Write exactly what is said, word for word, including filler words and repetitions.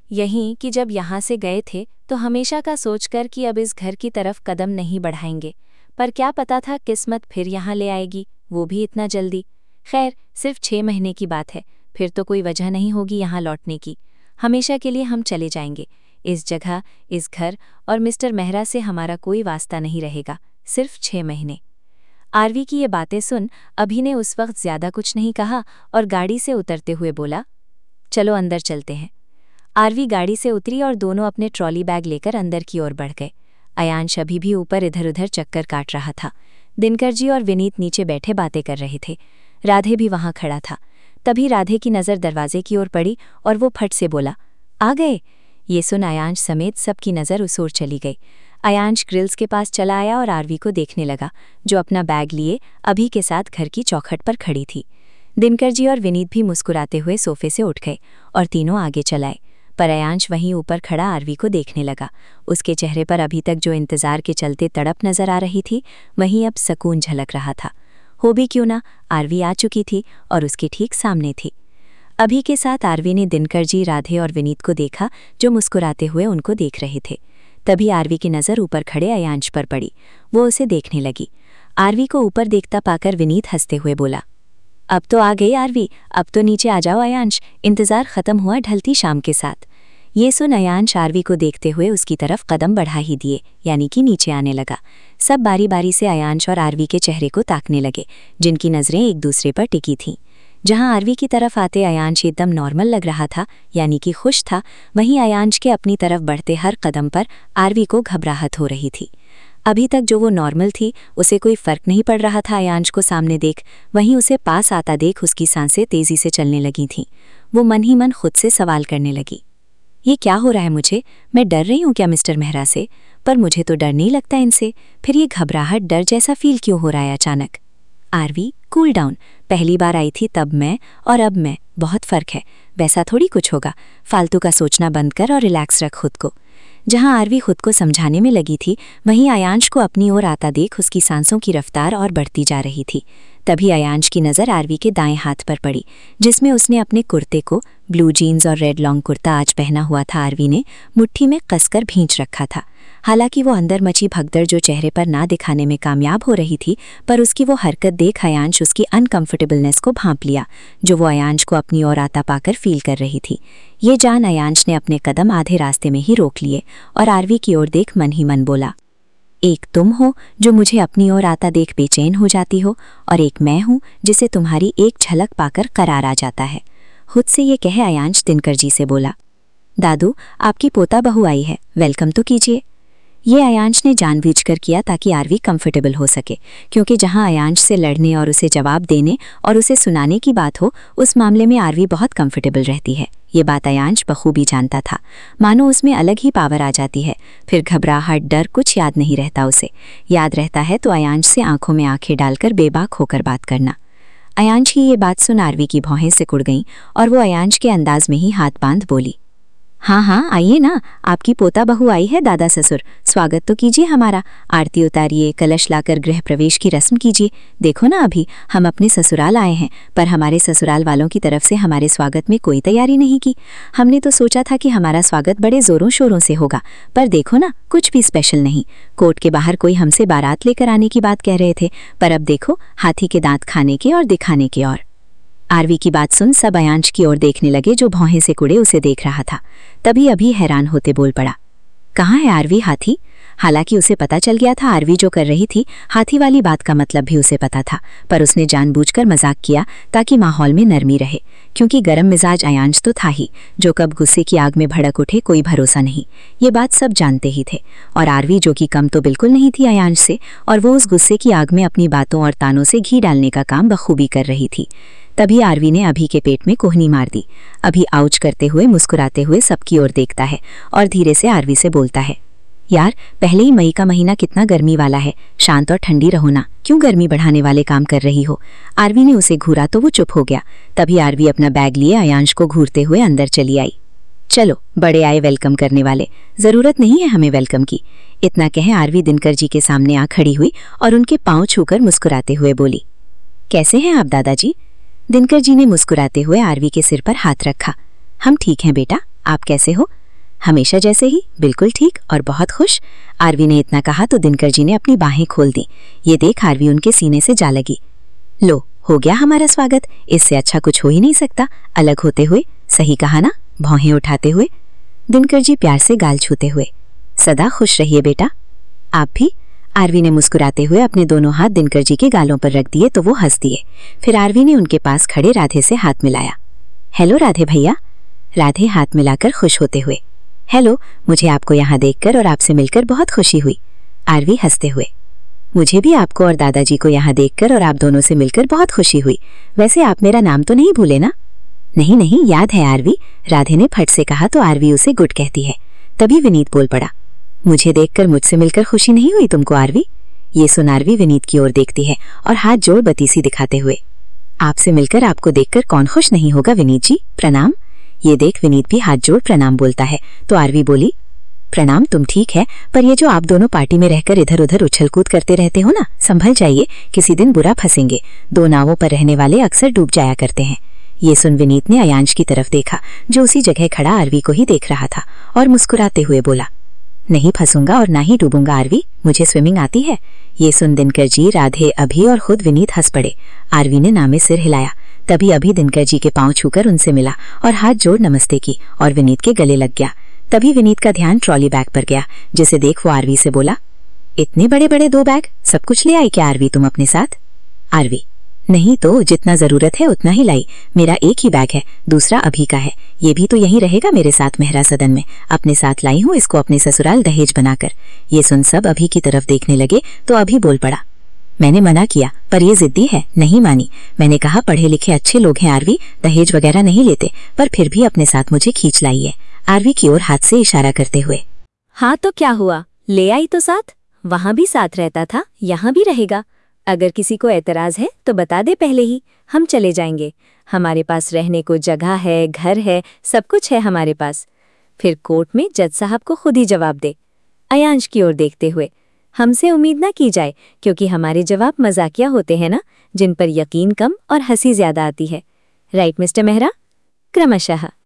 यहीं कि जब यहाँ से गए थे तो हमेशा का सोचकर कि अब इस घर की तरफ कदम नहीं बढ़ाएंगे, पर क्या पता था किस्मत फिर यहाँ ले आएगी, वो भी इतना जल्दी। खैर, सिर्फ छः महीने की बात है, फिर तो कोई वजह नहीं होगी यहाँ लौटने की। हमेशा के लिए हम चले जाएंगे। इस जगह, इस घर और मिस्टर मेहरा से हमारा कोई वास्ता नहीं रहेगा, सिर्फ छः महीने। आरवी की ये बातें सुन अभी ने उस वक्त ज्यादा कुछ नहीं कहा और गाड़ी से उतरते हुए बोला, चलो अंदर चलते हैं। आरवी गाड़ी से उतरी और दोनों अपने ट्रॉली बैग लेकर अंदर की ओर बढ़ गए। अयांश अभी भी ऊपर इधर उधर चक्कर काट रहा था। दिनकर जी और विनीत नीचे बैठे बातें कर रहे थे। राधे भी वहां खड़ा था। तभी राधे की नज़र दरवाजे की ओर पड़ी और वो फट से बोला, आ गए। ये सुन अयांश समेत सबकी नज़र उस ओर चली गई। अयांश ग्रिल्स के पास चला आया और आरवी को देखने लगा, जो अपना बैग लिए अभी के साथ घर की चौखट पर खड़ी थी। दिनकर जी और विनीत भी मुस्कुराते हुए सोफे से उठ गए और तीनों आगे चलाए, पर अयांश वहीं ऊपर खड़ा आरवी को देखने लगा। उसके चेहरे पर अभी तक जो इंतजार के चलते तड़प नजर आ रही थी, वहीं अब सुकून झलक रहा था। हो भी क्यों ना, आरवी आ चुकी थी और उसके ठीक सामने थी। अभी के साथ आरवी ने दिनकर जी, राधे और विनीत को देखा, जो मुस्कुराते हुए उनको देख रहे थे। तभी आरवी की नज़र ऊपर खड़े अयांश पर पड़ी। वो उसे देखने लगी। आरवी को ऊपर देखता पाकर विनीत हंसते हुए बोला, अब तो आ गई आरवी, अब तो नीचे आ जाओ अयांश, इंतज़ार ख़त्म हुआ ढलती शाम के साथ। ये सुन अयांश आरवी को देखते हुए उसकी तरफ कदम बढ़ा ही दिए, यानी कि नीचे आने लगा। सब बारी बारी से अयांश और आरवी के चेहरे को ताकने लगे, जिनकी नज़रें एक दूसरे पर टिकी थीं। जहां आरवी की तरफ आते अयांश एकदम नॉर्मल लग रहा था, यानी कि खुश था, वहीं अयांश के अपनी तरफ बढ़ते हर कदम पर आरवी को घबराहट हो रही थी। अभी तक जो वो नॉर्मल थी, उसे कोई फर्क नहीं पड़ रहा था अयांश को सामने देख, वहीं उसे पास आता देख उसकी सांसें तेजी से चलने लगी थीं। वो मन ही मन खुद से सवाल करने लगी, ये क्या हो रहा है मुझे? मैं डर रही हूँ क्या मिस्टर मेहरा से? पर मुझे तो डर नहीं लगता इनसे, फिर ये घबराहट डर जैसा फील क्यों हो रहा है अचानक? Aarvi, cool down. पहली बार आई थी तब मैं और अब मैं, बहुत फ़र्क है। वैसा थोड़ी कुछ होगा। फालतू का सोचना बंद कर और रिलैक्स रख खुद को। जहां आरवी खुद को समझाने में लगी थी, वहीं अयांश को अपनी ओर आता देख उसकी सांसों की रफ्तार और बढ़ती जा रही थी। तभी अयांश की नज़र आरवी के दाएं हाथ पर पड़ी, जिसमें उसने अपने कुर्ते को, ब्लू जीन्स और रेड लॉन्ग कुर्ता आज पहना हुआ था, आरवी ने मुट्ठी में कसकर भींच रखा था। हालांकि वो अंदर मची भगदड़ जो चेहरे पर ना दिखाने में कामयाब हो रही थी, पर उसकी वो हरकत देख अयांश उसकी अनकंफर्टेबलनेस को भांप लिया, जो वो अयांश को अपनी ओर आता पाकर फील कर रही थी। ये जान अयांश ने अपने कदम आधे रास्ते में ही रोक लिए और आरवी की ओर देख मन ही मन बोला, एक तुम हो जो मुझे अपनी ओर आता देख बेचैन हो जाती हो, और एक मैं हूँ जिसे तुम्हारी एक झलक पाकर करार आ जाता है। खुद से ये कहे अयांश दिनकर जी से बोला, दादू, आपकी पोता बहू आई है, वेलकम तो कीजिए। ये अयांश ने जानबूझकर किया ताकि आरवी कंफर्टेबल हो सके, क्योंकि जहां अयांश से लड़ने और उसे जवाब देने और उसे सुनाने की बात हो, उस मामले में आरवी बहुत कंफर्टेबल रहती है। ये बात अयांश बखूबी जानता था। मानो उसमें अलग ही पावर आ जाती है, फिर घबराहट, डर कुछ याद नहीं रहता उसे। याद रहता है तो अयांश से आंखों में आंखें डालकर बेबाक होकर बात करना। अयांश की ये बात सुन आरवी की भौहें सिकुड़ गईं और वो अयांश के अंदाज में ही हाथ बांध बोली, हाँ हाँ आइए ना, आपकी पोता बहू आई है दादा ससुर, स्वागत तो कीजिए हमारा। आरती उतारिए, कलश लाकर गृह प्रवेश की रस्म कीजिए। देखो ना, अभी हम अपने ससुराल आए हैं, पर हमारे ससुराल वालों की तरफ से हमारे स्वागत में कोई तैयारी नहीं की। हमने तो सोचा था कि हमारा स्वागत बड़े जोरों शोरों से होगा, पर देखो ना, कुछ भी स्पेशल नहीं। कोर्ट के बाहर कोई हमसे बारात लेकर आने की बात कह रहे थे, पर अब देखो, हाथी के दांत खाने के और दिखाने के। और आरवी की बात सुन सब अयांश की ओर देखने लगे, जो भौहें से कुड़े उसे देख रहा था। तभी अभी हैरान होते बोल पड़ा, कहाँ है आरवी हाथी? हालांकि उसे पता चल गया था आरवी जो कर रही थी, हाथी वाली बात का मतलब भी उसे पता था, पर उसने जानबूझकर मजाक किया ताकि माहौल में नरमी रहे, क्योंकि गरम मिजाज अयांश तो था ही, जो कब गुस्से की आग में भड़क उठे कोई भरोसा नहीं। ये बात सब जानते ही थे, और आरवी जो कि कम तो बिल्कुल नहीं थी अयांश से, और वो उस गुस्से की आग में अपनी बातों और तानों से घी डालने का काम बखूबी कर रही थी। तभी आरवी ने अभी के पेट में कोहनी मार दी। अभी आउच करते हुए मुस्कुराते हुए सबकी ओर देखता है और धीरे से आरवी से बोलता है, यार, पहले ही मई का महीना कितना गर्मी वाला है, शांत और ठंडी रहो ना, क्यों गर्मी बढ़ाने वाले काम कर रही हो? आरवी ने उसे घूरा तो वो चुप हो गया। तभी आरवी अपना बैग लिए अयांश को घूरते हुए अंदर चली आई। चलो, बड़े आए वेलकम करने वाले, जरूरत नहीं है हमें वेलकम की। इतना कहे आरवी दिनकर जी के सामने आ खड़ी हुई और उनके पांव छूकर मुस्कुराते हुए बोली, कैसे हैं आप दादाजी? दिनकर जी ने मुस्कुराते हुए आरवी के सिर पर हाथ रखा। हम ठीक हैं बेटा, आप कैसे हो? हमेशा जैसे ही, बिल्कुल ठीक और बहुत खुश। आरवी ने इतना कहा तो दिनकर जी ने अपनी बाहें खोल दी। ये देख आरवी उनके सीने से जा लगी। लो, हो गया हमारा स्वागत, इससे अच्छा कुछ हो ही नहीं सकता। अलग होते हुए, सही कहा ना, भौहें उठाते हुए। दिनकर जी प्यार से गाल छूते हुए। सदा खुश रहिए बेटा। आप भी। आरवी ने मुस्कुराते हुए अपने दोनों हाथ दिनकर जी के गालों पर रख दिए तो वो हंस दिए। फिर आरवी ने उनके पास खड़े राधे से हाथ मिलाया। हेलो राधे भैया। राधे हाथ मिलाकर खुश होते हुए। हेलो, मुझे आपको यहाँ देखकर और आपसे मिलकर बहुत खुशी हुई। आरवी हंसते हुए। मुझे भी आपको और दादाजी को यहाँ देखकर और आप दोनों से मिलकर बहुत खुशी हुई। वैसे आप मेरा नाम तो नहीं भूले ना? नहीं नहीं, याद है आरवी, राधे ने फट से कहा तो आरवी उसे गुड कहती है। तभी विनीत बोल पड़ा। मुझे देखकर मुझसे मिलकर खुशी नहीं हुई तुमको आरवी? ये सुन आरवी विनीत की ओर देखती है और हाथ जोड़ बतीसी दिखाते हुए। आपसे मिलकर आपको देखकर कौन खुश नहीं होगा विनीत जी, प्रणाम। ये देख विनीत भी हाथ जोड़ प्रणाम बोलता है तो आरवी बोली, प्रणाम तुम ठीक है, पर ये जो आप दोनों पार्टी में रहकर इधर उधर उछल कूद करते रहते हो ना, संभल जाइए, किसी दिन बुरा फंसेंगे। दो नावों पर रहने वाले अक्सर डूब जाया करते हैं। ये सुन विनीत ने अयांश की तरफ देखा जो उसी जगह खड़ा आरवी को ही देख रहा था और मुस्कुराते हुए बोला, नहीं फंसूंगा और ना ही डूबूंगा आरवी, मुझे स्विमिंग आती है। ये सुन दिनकर जी, राधे, अभी और खुद विनीत हंस पड़े। आरवी ने नामे सिर हिलाया। तभी अभी दिनकर जी के पांव छूकर उनसे मिला और हाथ जोड़ नमस्ते की और विनीत के गले लग गया। तभी विनीत का ध्यान ट्रॉली बैग पर गया, जिसे देख वो आरवी से बोला, इतने बड़े बड़े दो बैग, सब कुछ ले आई क्या आरवी तुम अपने साथ? आरवी, नहीं तो जितना जरूरत है उतना ही लाई, मेरा एक ही बैग है, दूसरा अभी का है, ये भी तो यहीं रहेगा मेरे साथ मेहरा सदन में, अपने साथ लाई हूँ इसको अपने ससुराल दहेज बनाकर। ये सुन सब अभी की तरफ देखने लगे तो अभी बोल पड़ा, मैंने मना किया पर ये जिद्दी है, नहीं मानी। मैंने कहा पढ़े लिखे अच्छे लोग हैं आरवी, दहेज वगैरह नहीं लेते, पर फिर भी अपने साथ मुझे खींच लाई है, आरवी की ओर हाथ से इशारा करते हुए। हाँ तो क्या हुआ, ले आई तो साथ, वहां भी साथ रहता था, यहाँ भी रहेगा। अगर किसी को एतराज है तो बता दे पहले ही, हम चले जाएंगे। हमारे पास रहने को जगह है, घर है, सब कुछ है हमारे पास। फिर कोर्ट में जज साहब को खुद ही जवाब दे। अयांश की ओर देखते हुए, हमसे उम्मीद ना की जाए, क्योंकि हमारे जवाब मजाकिया होते हैं ना, जिन पर यकीन कम और हंसी ज्यादा आती है। Right mister Mehra? क्रमशः।